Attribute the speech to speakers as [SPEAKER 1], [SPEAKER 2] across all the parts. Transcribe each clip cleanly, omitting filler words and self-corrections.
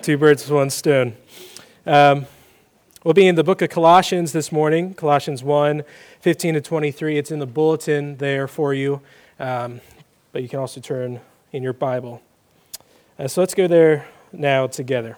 [SPEAKER 1] Two birds with one stone. We'll be in the book of Colossians this morning, Colossians 1, 15 to 23. It's in the bulletin there for you, but you can also turn in your Bible. So let's go there now together.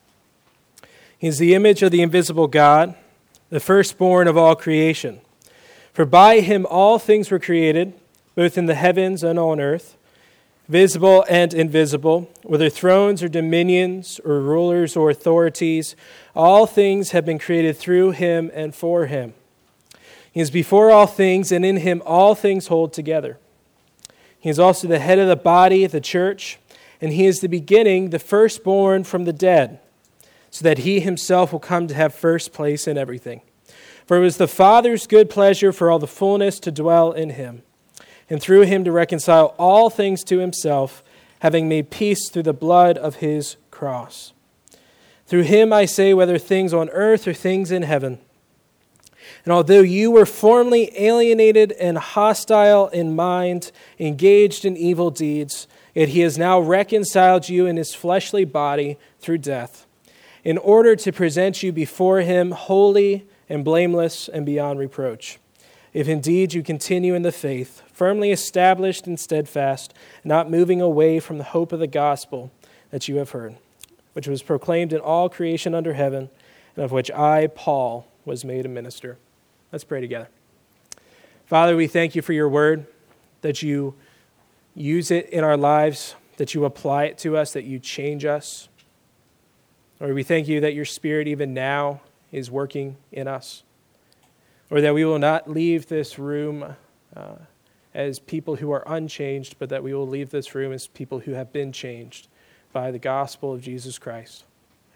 [SPEAKER 1] He's the image of the invisible God, the firstborn of all creation. For by him all things were created, both in the heavens and on earth, visible and invisible, whether thrones or dominions or rulers or authorities, all things have been created through him and for him. He is before all things, and in him all things hold together. He is also the head of the body, the church, and he is the beginning, the firstborn from the dead, so that he himself will come to have first place in everything. For it was the Father's good pleasure for all the fullness to dwell in him, and through him to reconcile all things to himself, having made peace through the blood of his cross. Through him, I say, whether things on earth or things in heaven. And although you were formerly alienated and hostile in mind, engaged in evil deeds, yet he has now reconciled you in his fleshly body through death, in order to present you before him holy and blameless and beyond reproach. If indeed you continue in the faith, firmly established and steadfast, not moving away from the hope of the gospel that you have heard, which was proclaimed in all creation under heaven, and of which I, Paul, was made a minister. Let's pray together. Father, we thank you for your word, that you use it in our lives, that you apply it to us, that you change us. Lord, we thank you that your Spirit even now is working in us. Or that we will not leave this room as people who are unchanged, but that we will leave this room as people who have been changed by the gospel of Jesus Christ.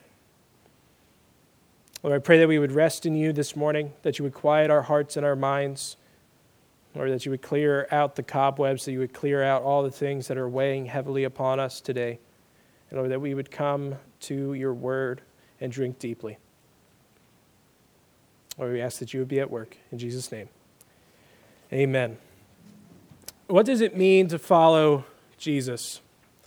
[SPEAKER 1] Lord, I pray that we would rest in you this morning, that you would quiet our hearts and our minds, Lord, that you would clear out the cobwebs, that you would clear out all the things that are weighing heavily upon us today, and Lord, that we would come to your word and drink deeply. Lord, we ask that you would be at work. In Jesus' name, amen. What does it mean to follow Jesus?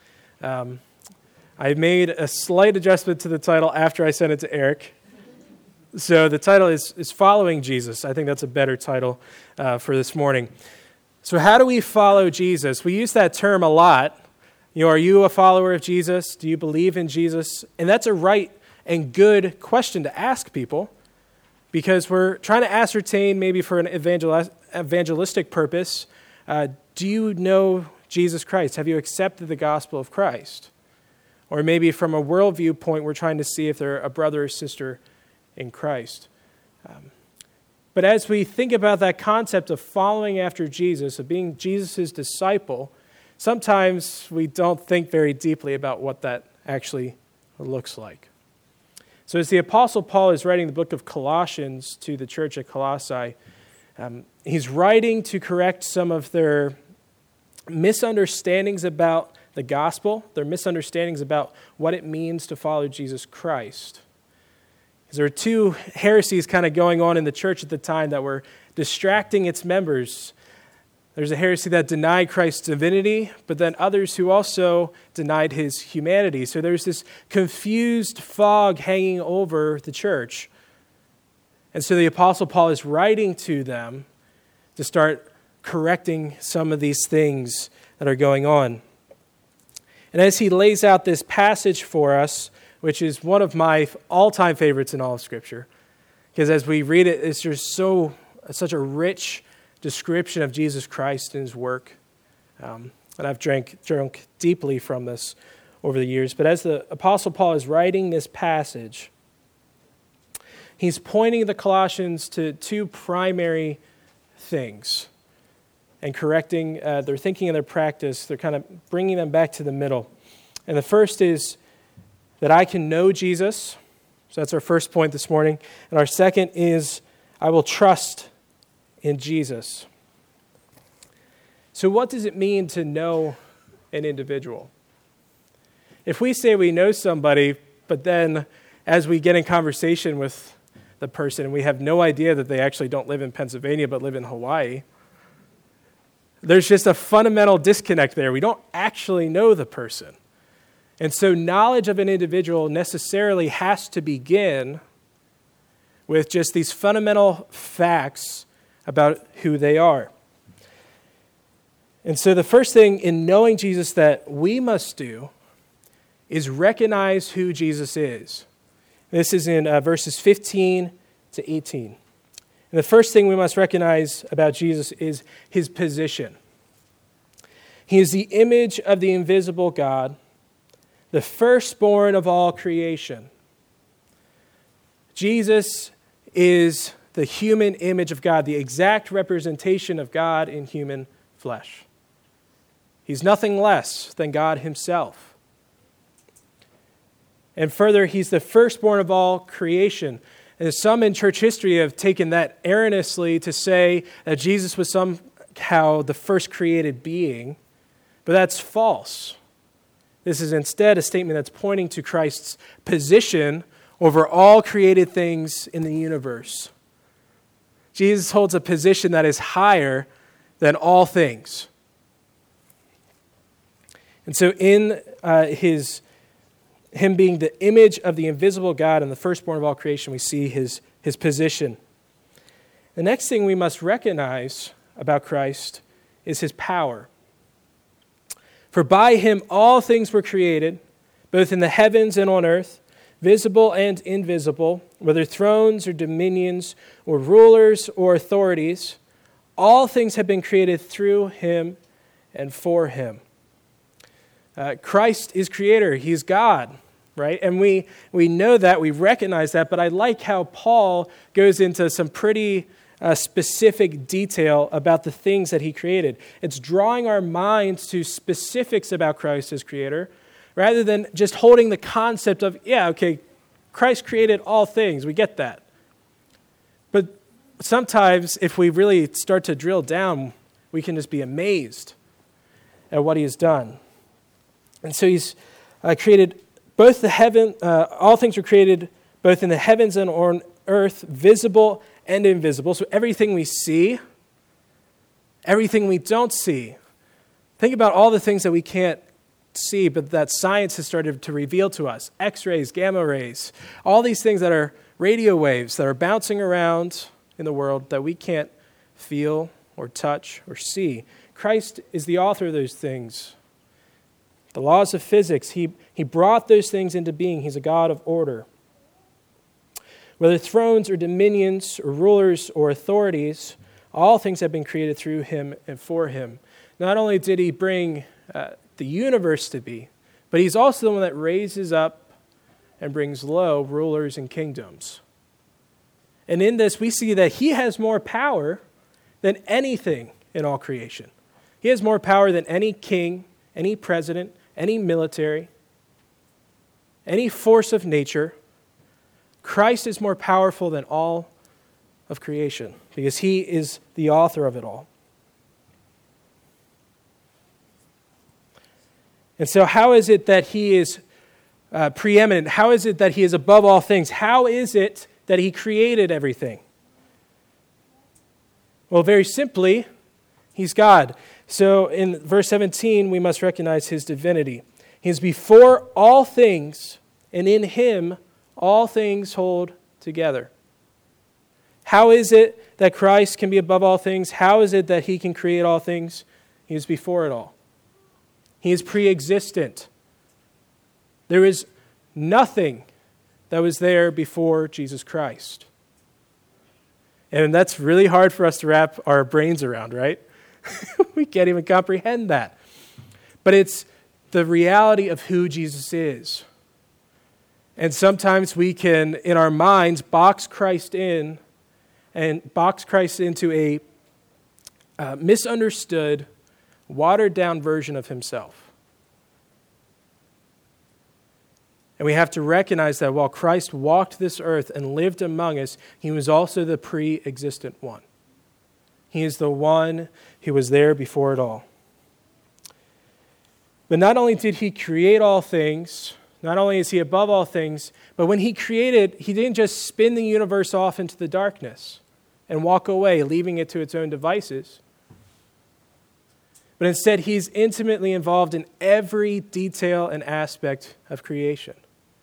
[SPEAKER 1] I made a slight adjustment to the title after I sent it to Eric. So the title is Following Jesus. I think that's a better title for this morning. So how do we follow Jesus? We use that term a lot. You know, are you a follower of Jesus? Do you believe in Jesus? And that's a right and good question to ask people, because we're trying to ascertain, maybe for an evangelistic purpose, do you know Jesus Christ? Have you accepted the gospel of Christ? Or maybe from a worldview point, we're trying to see if they're a brother or sister in Christ. But as we think about that concept of following after Jesus, of being Jesus' disciple, sometimes we don't think very deeply about what that actually looks like. So as the Apostle Paul is writing the book of Colossians to the church at Colossae, he's writing to correct some of their misunderstandings about the gospel, their misunderstandings about what it means to follow Jesus Christ. Because there were two heresies kind of going on in the church at the time that were distracting its members. There's a heresy that denied Christ's divinity, but then others who also denied his humanity. So there's this confused fog hanging over the church. And so the Apostle Paul is writing to them to start correcting some of these things that are going on. And as he lays out this passage for us, which is one of my all-time favorites in all of Scripture, because as we read it, it's just such a rich description of Jesus Christ and his work. And I've drunk deeply from this over the years. But as the Apostle Paul is writing this passage, he's pointing the Colossians to two primary things and correcting their thinking and their practice. They're kind of bringing them back to the middle. And the first is that I can know Jesus. So that's our first point this morning. And our second is I will trust in Jesus. So what does it mean to know an individual? If we say we know somebody, but then as we get in conversation with the person, we have no idea that they actually don't live in Pennsylvania but live in Hawaii, there's just a fundamental disconnect there. We don't actually know the person. And so knowledge of an individual necessarily has to begin with just these fundamental facts about who they are. And so the first thing in knowing Jesus that we must do is recognize who Jesus is. This is in verses 15 to 18. And the first thing we must recognize about Jesus is his position. He is the image of the invisible God, the firstborn of all creation. Jesus is the human image of God, the exact representation of God in human flesh. He's nothing less than God himself. And further, he's the firstborn of all creation. And some in church history have taken that erroneously to say that Jesus was somehow the first created being, but that's false. This is instead a statement that's pointing to Christ's position over all created things in the universe. Jesus holds a position that is higher than all things. And so in him being the image of the invisible God and the firstborn of all creation, we see his position. The next thing we must recognize about Christ is his power. For by him all things were created, both in the heavens and on earth, visible and invisible, whether thrones or dominions or rulers or authorities, all things have been created through him and for him. Christ is creator. He's God, right? And we know that, we recognize that, but I like how Paul goes into some pretty specific detail about the things that he created. It's drawing our minds to specifics about Christ as creator, rather than just holding the concept of, Christ created all things. We get that. But sometimes if we really start to drill down, we can just be amazed at what he has done. And so he's created both all things were created both in the heavens and on earth, visible and invisible. So everything we see, everything we don't see. Think about all the things that we can't see, but that science has started to reveal to us. X-rays, gamma rays, all these things that are radio waves that are bouncing around in the world that we can't feel or touch or see. Christ is the author of those things. The laws of physics, he brought those things into being. He's a God of order. Whether thrones or dominions or rulers or authorities, all things have been created through him and for him. Not only did he bring the universe to be, but he's also the one that raises up and brings low rulers and kingdoms. And in this, we see that he has more power than anything in all creation. He has more power than any king, any president, any military, any force of nature. Christ is more powerful than all of creation because he is the author of it all. And so how is it that he is preeminent? How is it that he is above all things? How is it that he created everything? Well, very simply, he's God. So in verse 17, we must recognize his divinity. He is before all things, and in him all things hold together. How is it that Christ can be above all things? How is it that he can create all things? He is before it all. He is pre-existent. There is nothing that was there before Jesus Christ. And that's really hard for us to wrap our brains around, right? We can't even comprehend that. But it's the reality of who Jesus is. And sometimes we can, in our minds, box Christ into a misunderstood, watered-down version of himself. And we have to recognize that while Christ walked this earth and lived among us, he was also the pre-existent one. He is the one who was there before it all. But not only did he create all things, not only is he above all things, but when he created, he didn't just spin the universe off into the darkness and walk away, leaving it to its own devices. but instead he's intimately involved in every detail and aspect of creation.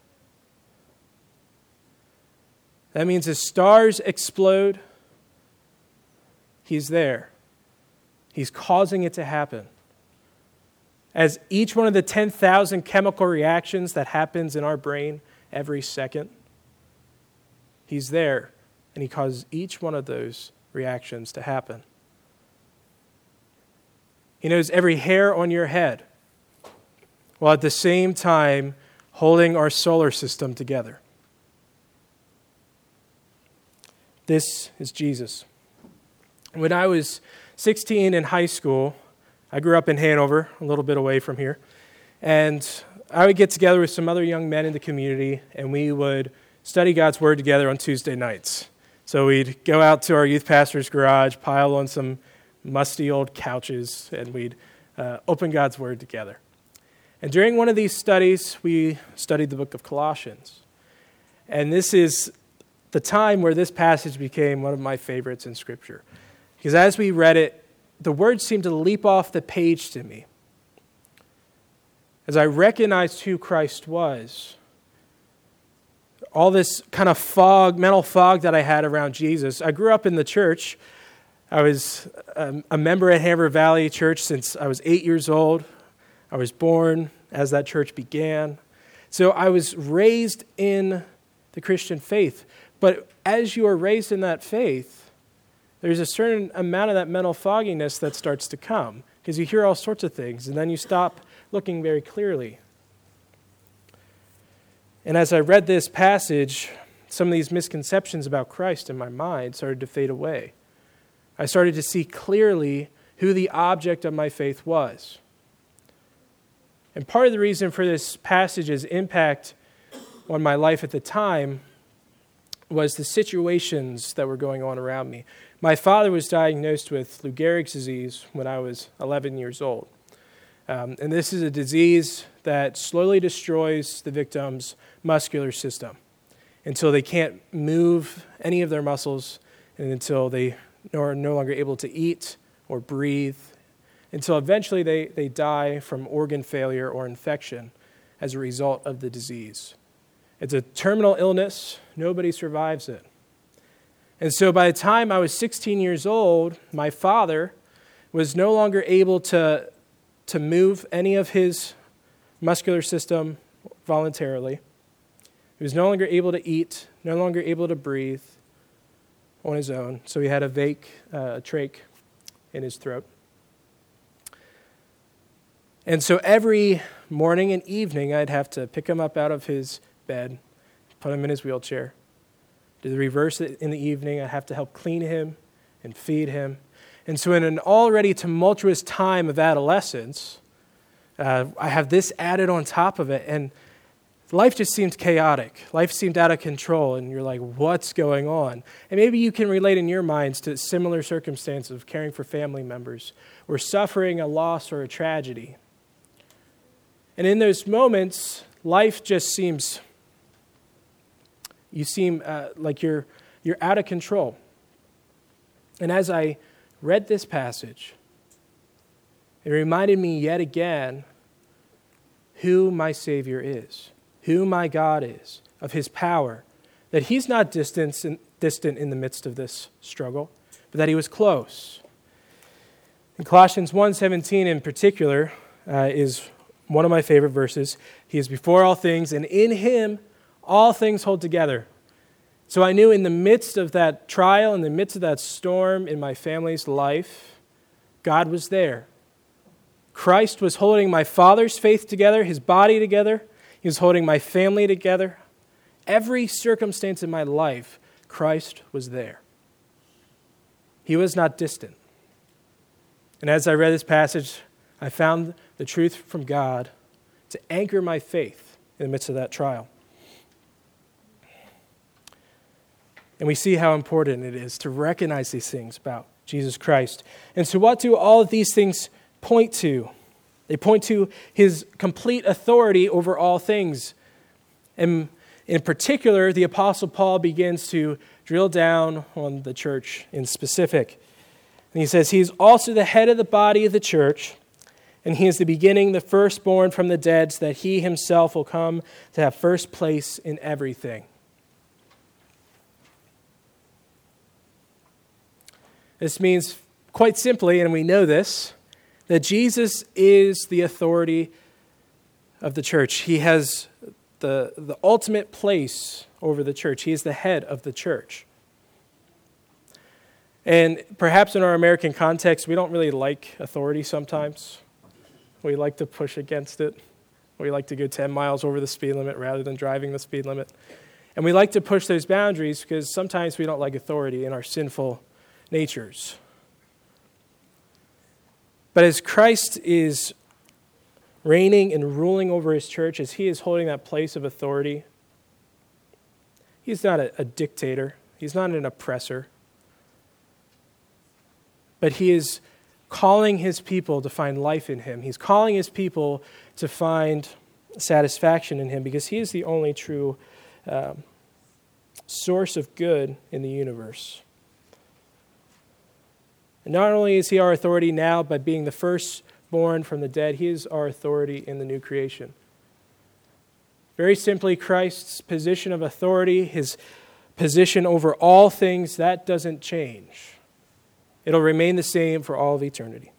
[SPEAKER 1] That means as stars explode, he's there. He's causing it to happen. As each one of the 10,000 chemical reactions that happens in our brain every second, he's there, and he causes each one of those reactions to happen. He knows every hair on your head, while at the same time holding our solar system together. This is Jesus. When I was 16 in high school, I grew up in Hanover, a little bit away from here, and I would get together with some other young men in the community, and we would study God's Word together on Tuesday nights. So we'd go out to our youth pastor's garage, pile on some musty old couches, and we'd open God's Word together. And during one of these studies, we studied the book of Colossians. And this is the time where this passage became one of my favorites in Scripture. Because as we read it, the words seemed to leap off the page to me. As I recognized who Christ was, all this kind of mental fog that I had around Jesus. I grew up in the church. I was a member at Hanover Valley Church since I was 8 years old. I was born as that church began. So I was raised in the Christian faith. But as you are raised in that faith, there's a certain amount of that mental fogginess that starts to come because you hear all sorts of things, and then you stop looking very clearly. And as I read this passage, some of these misconceptions about Christ in my mind started to fade away. I started to see clearly who the object of my faith was. And part of the reason for this passage's impact on my life at the time was the situations that were going on around me. My father was diagnosed with Lou Gehrig's disease when I was 11 years old. And this is a disease that slowly destroys the victim's muscular system until they can't move any of their muscles and until they are no longer able to eat or breathe, until eventually they die from organ failure or infection as a result of the disease. It's a terminal illness. Nobody survives it. And so by the time I was 16 years old, my father was no longer able to move any of his muscular system voluntarily. He was no longer able to eat, no longer able to breathe on his own. So he had a trach in his throat. And so every morning and evening, I'd have to pick him up out of his bed, put him in his wheelchair. Do the reverse in the evening. I'd have to help clean him and feed him. And so in an already tumultuous time of adolescence, I have this added on top of it, and life just seemed chaotic. Life seemed out of control, and you're like, what's going on? And maybe you can relate in your minds to similar circumstances of caring for family members or suffering a loss or a tragedy. And in those moments, life just seems, you seem like you're out of control. And as I read this passage, it reminded me yet again who my Savior is, who my God is, of his power, that he's not distant in the midst of this struggle, but that he was close. In Colossians 1:17 in particular is one of my favorite verses. He is before all things, and in him all things hold together. So I knew in the midst of that trial, in the midst of that storm in my family's life, God was there. Christ was holding my father's faith together, his body together. He was holding my family together. Every circumstance in my life, Christ was there. He was not distant. And as I read this passage, I found the truth from God to anchor my faith in the midst of that trial. And we see how important it is to recognize these things about Jesus Christ. And so what do all of these things point to? They point to his complete authority over all things. And in particular, the Apostle Paul begins to drill down on the church in specific. And he says, he is also the head of the body of the church, And he is the beginning, the firstborn from the dead, so that he himself will come to have first place in everything. This means, quite simply, and we know this, that Jesus is the authority of the church. He has the ultimate place over the church. He is the head of the church. And perhaps in our American context, we don't really like authority sometimes. We like to push against it. We like to go 10 miles over the speed limit rather than driving the speed limit. And we like to push those boundaries because sometimes we don't like authority in our sinful natures. But as Christ is reigning and ruling over his church, as he is holding that place of authority, he's not a dictator. He's not an oppressor. But he is calling his people to find life in him. He's calling his people to find satisfaction in him because he is the only true source of good in the universe. And not only is he our authority now by being the firstborn from the dead, he is our authority in the new creation. Very simply, Christ's position of authority, his position over all things, that doesn't change. It'll remain the same for all of eternity.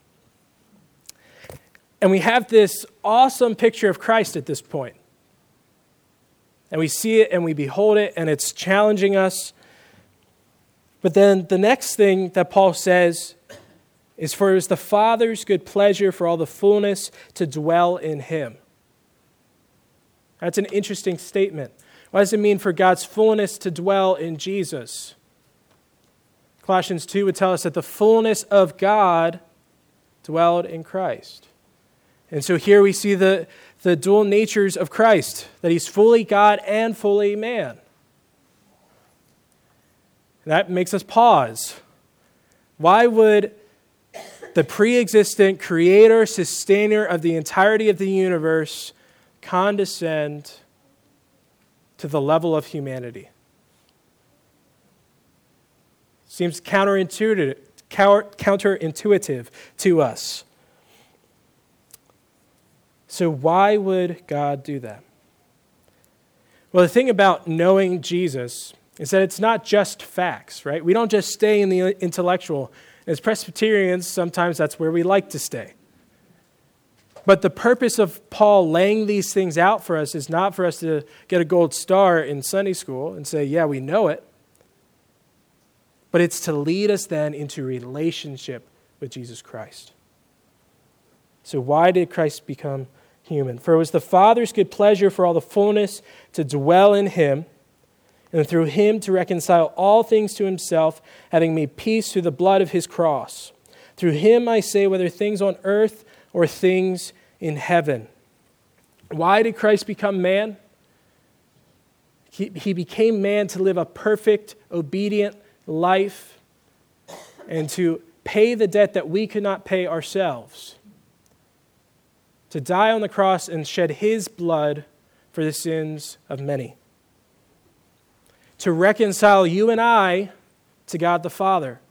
[SPEAKER 1] And we have this awesome picture of Christ at this point. And we see it and we behold it and it's challenging us. But then the next thing that Paul says is, for it is the Father's good pleasure for all the fullness to dwell in him. That's an interesting statement. What does it mean for God's fullness to dwell in Jesus? Colossians 2 would tell us that the fullness of God dwelled in Christ. And so here we see the dual natures of Christ, that he's fully God and fully man. That makes us pause. Why would the pre-existent creator, sustainer of the entirety of the universe condescend to the level of humanity? Seems counterintuitive to us. So why would God do that? Well, the thing about knowing Jesus is that it's not just facts, right? We don't just stay in the intellectual. As Presbyterians, sometimes that's where we like to stay. But the purpose of Paul laying these things out for us is not for us to get a gold star in Sunday school and say, yeah, we know it. But it's to lead us then into relationship with Jesus Christ. So why did Christ become human? For it was the Father's good pleasure for all the fullness to dwell in him, and through him to reconcile all things to himself, having made peace through the blood of his cross. Through him, I say, whether things on earth or things in heaven. Why did Christ become man? He became man to live a perfect, obedient life and to pay the debt that we could not pay ourselves. To die on the cross and shed his blood for the sins of many. To reconcile you and I to God the Father.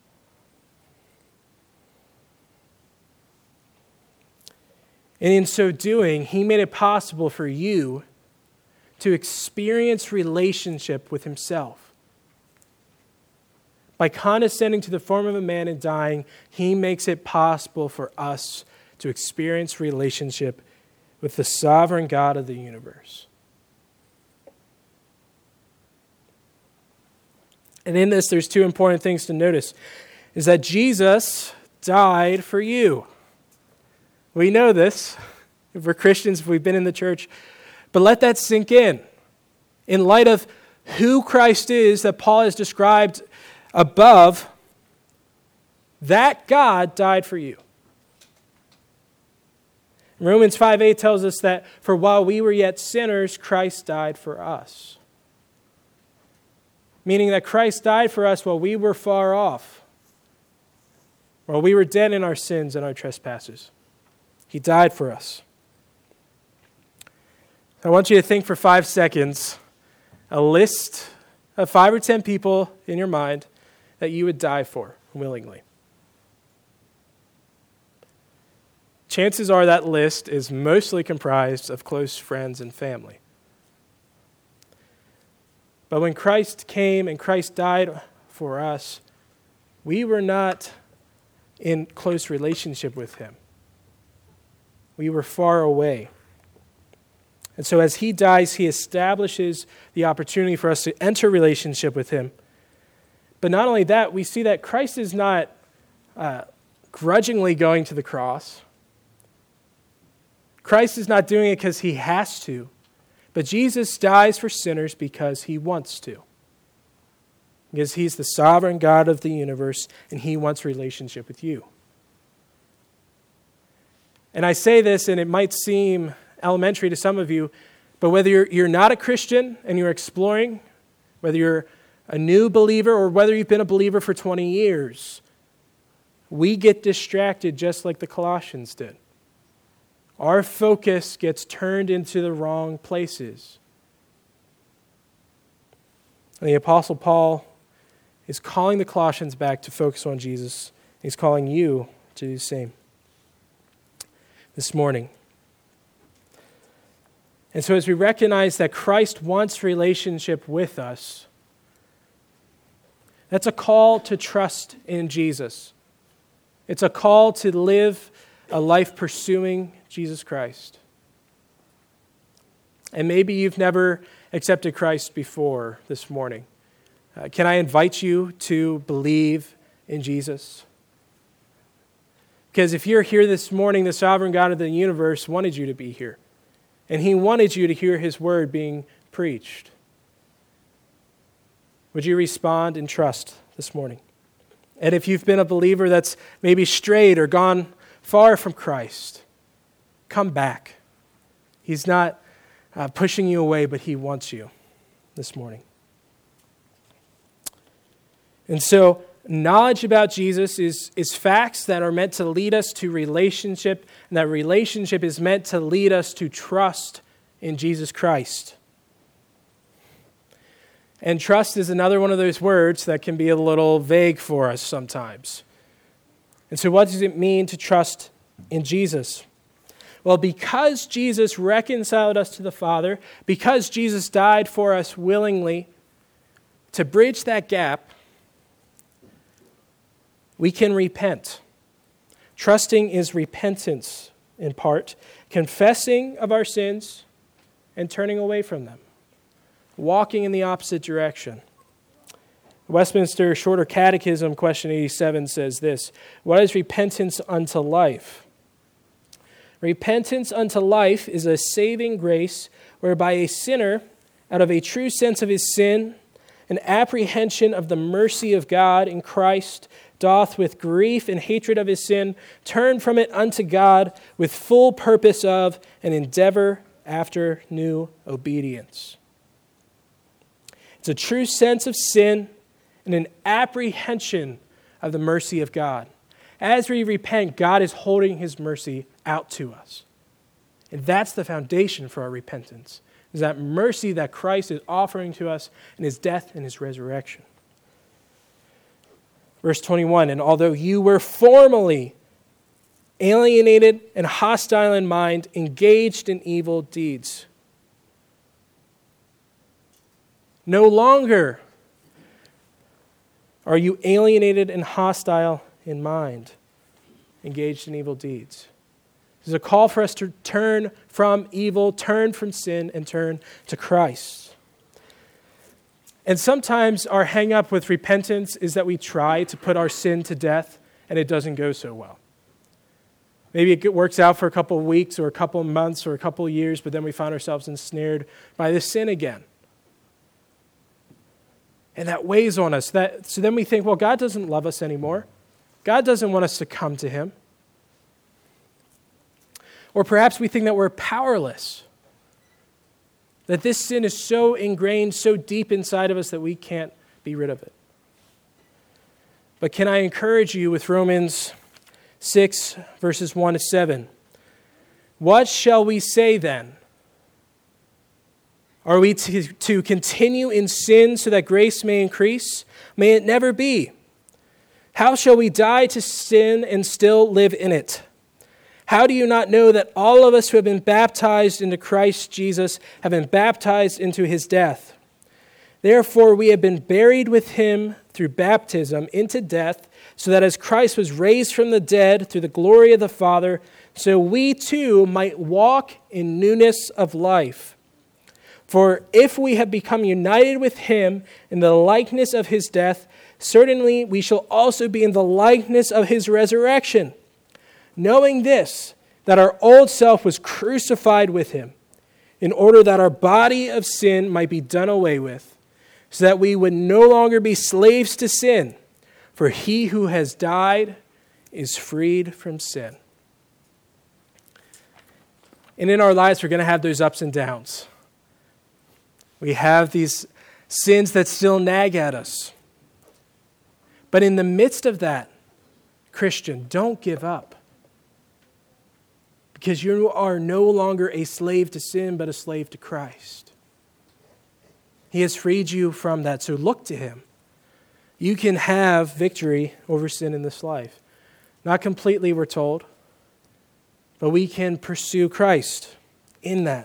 [SPEAKER 1] And in so doing, he made it possible for you to experience relationship with himself. By condescending to the form of a man and dying, he makes it possible for us to experience relationship with the sovereign God of the universe. And in this, there's two important things to notice, is that Jesus died for you. We know this. If we're Christians, if we've been in the church. But let that sink in light of who Christ is that Paul has described above, that God died for you. Romans 5:8 tells us that for while we were yet sinners, Christ died for us. Meaning that Christ died for us while we were far off, while we were dead in our sins and our trespasses. He died for us. I want you to think for 5 seconds, a list of 5 or 10 people in your mind that you would die for willingly. chances are that list is mostly comprised of close friends and family. But when Christ came and Christ died for us, we were not in close relationship with him. We were far away. And so as he dies, he establishes the opportunity for us to enter relationship with him. But not only that, we see that Christ is not grudgingly going to the cross. Christ is not doing it because he has to. But Jesus dies for sinners because he wants to. Because he's the sovereign God of the universe, and he wants relationship with you. And I say this, and it might seem elementary to some of you, but whether you're not a Christian and you're exploring, whether you're a new believer or whether you've been a believer for 20 years, we get distracted just like the Colossians did. Our focus gets turned into the wrong places. And the Apostle Paul is calling the Colossians back to focus on Jesus. He's calling you to do the same this morning. And so as we recognize that Christ wants relationship with us, that's a call to trust in Jesus. It's a call to live a life pursuing Jesus Christ. And maybe you've never accepted Christ before this morning. Can I invite you to believe in Jesus? Because if you're here this morning, the sovereign God of the universe wanted you to be here. And he wanted you to hear his word being preached. Would you respond in trust this morning? And if you've been a believer that's maybe strayed or gone far from Christ, come back. He's not pushing you away, but he wants you this morning. And so, knowledge about Jesus is facts that are meant to lead us to relationship, and that relationship is meant to lead us to trust in Jesus Christ. And trust is another one of those words that can be a little vague for us sometimes. And so what does it mean to trust in Jesus? Well, because Jesus reconciled us to the Father, because Jesus died for us willingly, to bridge that gap, we can repent. Trusting is repentance in part, confessing of our sins and turning away from them, walking in the opposite direction. Westminster Shorter Catechism, question 87, says this: what is repentance unto life? Repentance unto life is a saving grace whereby a sinner, out of a true sense of his sin, an apprehension of the mercy of God in Christ, doth with grief and hatred of his sin turn from it unto God with full purpose of and endeavor after new obedience. It's a true sense of sin and an apprehension of the mercy of God. As we repent, God is holding his mercy out to us. And that's the foundation for our repentance, is that mercy that Christ is offering to us in his death and his resurrection. Verse 21, and although you were formerly alienated and hostile in mind, engaged in evil deeds. No longer are you alienated and hostile in mind, engaged in evil deeds. There's a call for us to turn from evil, turn from sin, and turn to Christ. And sometimes our hang-up with repentance is that we try to put our sin to death, and it doesn't go so well. Maybe it works out for a couple of weeks or a couple of months or a couple of years, but then we find ourselves ensnared by this sin again. And that weighs on us. So then we think, well, God doesn't love us anymore. God doesn't want us to come to him. Or perhaps we think that we're powerless. That this sin is so ingrained, so deep inside of us that we can't be rid of it. But can I encourage you with Romans 6, verses 1 to 7? What shall we say then? Are we to continue in sin so that grace may increase? May it never be. How shall we die to sin and still live in it? How do you not know that all of us who have been baptized into Christ Jesus have been baptized into his death? Therefore, we have been buried with him through baptism into death, so that as Christ was raised from the dead through the glory of the Father, so we too might walk in newness of life. For if we have become united with him in the likeness of his death, certainly we shall also be in the likeness of his resurrection. Knowing this, that our old self was crucified with him, in order that our body of sin might be done away with, so that we would no longer be slaves to sin, for he who has died is freed from sin. And in our lives, we're going to have those ups and downs. We have these sins that still nag at us. But in the midst of that, Christian, don't give up. Because you are no longer a slave to sin, but a slave to Christ. He has freed you from that, so look to him. You can have victory over sin in this life. Not completely, we're told, but we can pursue Christ in that.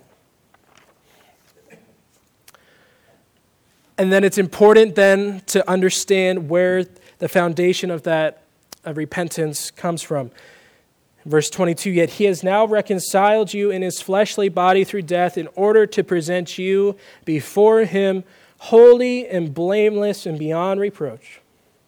[SPEAKER 1] And then it's important then to understand where the foundation of that repentance comes from. Verse 22, yet he has now reconciled you in his fleshly body through death in order to present you before him holy and blameless and beyond reproach.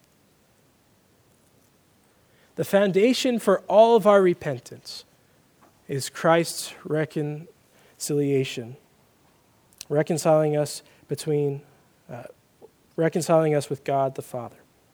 [SPEAKER 1] The foundation for all of our repentance is Christ's reconciliation, reconciling us with God the Father.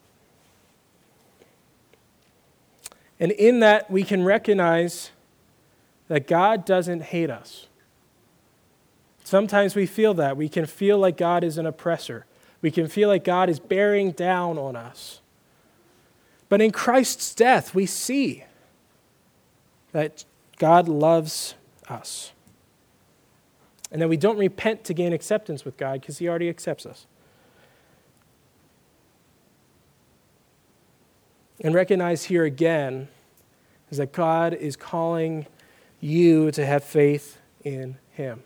[SPEAKER 1] And in that, we can recognize that God doesn't hate us. Sometimes we feel that. We can feel like God is an oppressor. We can feel like God is bearing down on us. But in Christ's death, we see that God loves us. And that we don't repent to gain acceptance with God because he already accepts us. And recognize here again is that God is calling you to have faith in him.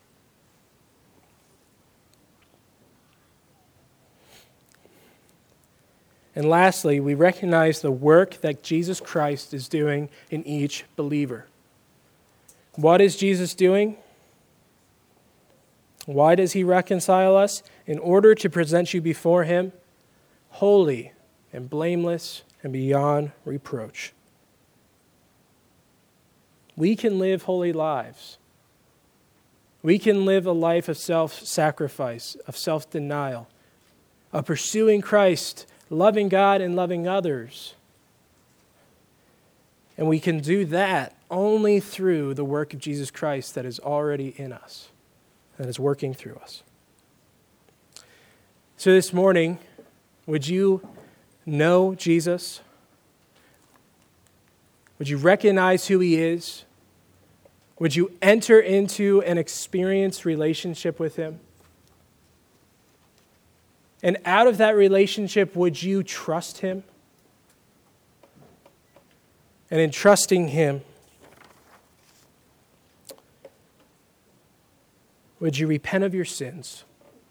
[SPEAKER 1] And lastly, we recognize the work that Jesus Christ is doing in each believer. What is Jesus doing? Why does he reconcile us? In order to present you before him holy and blameless and beyond reproach. We can live holy lives. We can live a life of self-sacrifice, of self-denial, of pursuing Christ, loving God and loving others. And we can do that only through the work of Jesus Christ that is already in us, that is working through us. So this morning, would you know Jesus? Would you recognize who he is? Would you enter into an experienced relationship with him? And out of that relationship, would you trust him? And in trusting him, would you repent of your sins?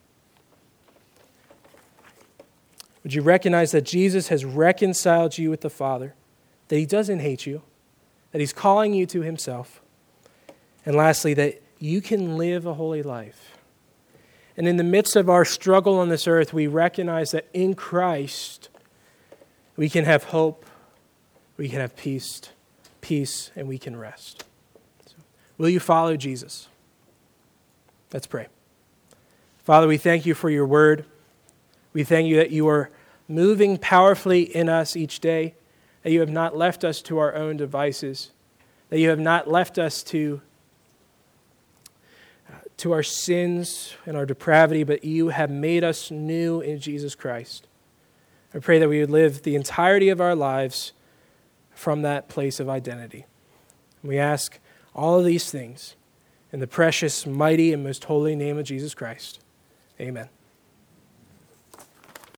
[SPEAKER 1] Would you recognize that Jesus has reconciled you with the Father, that he doesn't hate you, that he's calling you to himself, and lastly, that you can live a holy life. And in the midst of our struggle on this earth, we recognize that in Christ, we can have hope, we can have peace, and we can rest. So, will you follow Jesus? Let's pray. Father, we thank you for your word. We thank you that you are moving powerfully in us each day, that you have not left us to our own devices, that you have not left us to our sins and our depravity, but you have made us new in Jesus Christ. I pray that we would live the entirety of our lives from that place of identity. We ask all of these things in the precious, mighty, and most holy name of Jesus Christ. Amen.